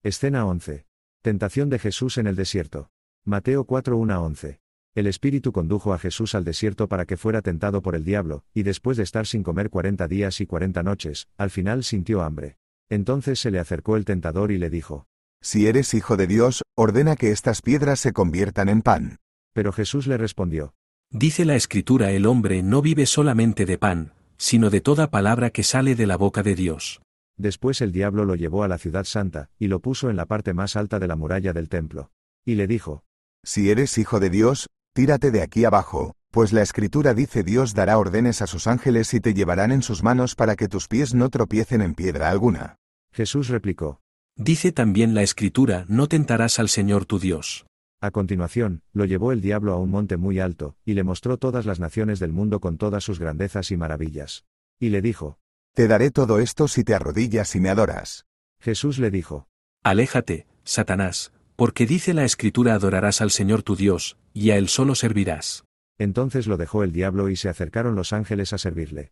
Escena 11. Tentación de Jesús en el desierto. Mateo 4, 1 a 11. El Espíritu condujo a Jesús al desierto para que fuera tentado por el diablo, y después de estar sin comer 40 días y 40 noches, al final sintió hambre. Entonces se le acercó el tentador y le dijo: Si eres hijo de Dios, ordena que estas piedras se conviertan en pan. Pero Jesús le respondió: Dice la Escritura: el hombre no vive solamente de pan, sino de toda palabra que sale de la boca de Dios. Después el diablo lo llevó a la ciudad santa, y lo puso en la parte más alta de la muralla del templo. Y le dijo: Si eres hijo de Dios, tírate de aquí abajo, pues la Escritura dice: Dios dará órdenes a sus ángeles y te llevarán en sus manos para que tus pies no tropiecen en piedra alguna. Jesús replicó: Dice también la Escritura: no tentarás al Señor tu Dios. A continuación, lo llevó el diablo a un monte muy alto, y le mostró todas las naciones del mundo con todas sus grandezas y maravillas. Y le dijo: Te daré todo esto si te arrodillas y me adoras. Jesús le dijo: Aléjate, Satanás, porque dice la Escritura: adorarás al Señor tu Dios, y a Él solo servirás. Entonces lo dejó el diablo y se acercaron los ángeles a servirle.